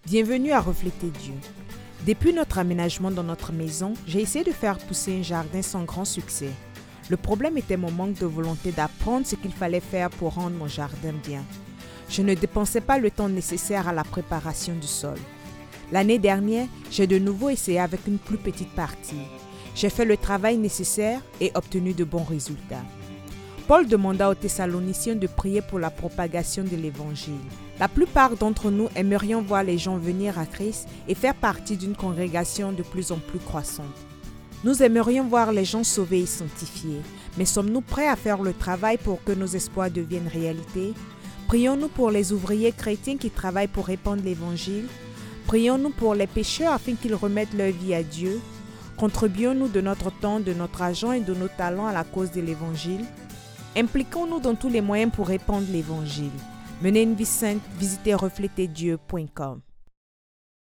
Bienvenue à Refléter Dieu. Depuis notre aménagement dans notre maison, j'ai essayé de faire pousser un jardin sans grand succès. Le problème était mon manque de volonté d'apprendre ce qu'il fallait faire pour rendre mon jardin bien. Je ne dépensais pas le temps nécessaire à la préparation du sol. L'année dernière, j'ai de nouveau essayé avec une plus petite partie. J'ai fait le travail nécessaire et obtenu de bons résultats. Paul demanda aux Thessaloniciens de prier pour la propagation de l'Évangile. La plupart d'entre nous aimerions voir les gens venir à Christ et faire partie d'une congrégation de plus en plus croissante. Nous aimerions voir les gens sauvés et sanctifiés, mais sommes-nous prêts à faire le travail pour que nos espoirs deviennent réalité? Prions-nous pour les ouvriers chrétiens qui travaillent pour répandre l'Évangile? Prions-nous pour les pécheurs afin qu'ils remettent leur vie à Dieu? Contribuons-nous de notre temps, de notre argent et de nos talents à la cause de l'Évangile? Impliquons-nous dans tous les moyens pour répandre l'Évangile. Menez une vie sainte, visitez refléterdieu.com.